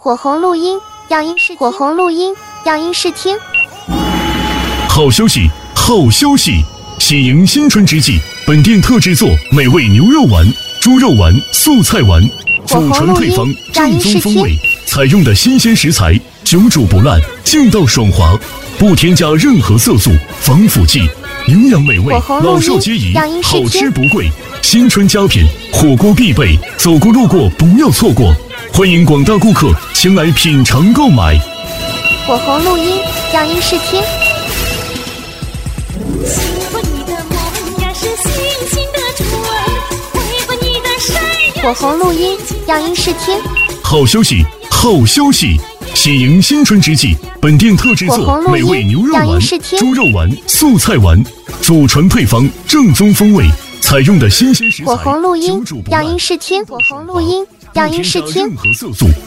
火红录音样音试火红录音样音试听。 好消息，好消息！喜迎新春之际，本店特制作美味牛肉丸、猪肉丸、素菜丸，祖传配方，正宗风味，采用的新鲜食材，久煮不烂，劲道爽滑，不添加任何色素、防腐剂，营养美味，老少皆宜，好吃不贵。新春佳品，火锅必备，走过路过不要错过。欢迎广大顾客前来品尝购买。 火红录音样音试听。火红录音样音试听。 好消息，好消息！喜迎新春之际，本店特制作美味牛肉丸、猪肉丸、素菜丸，祖传配方，正宗风味，采用的新鲜食材， 火红录音样音试听。火红录音样音试听。 任何色素、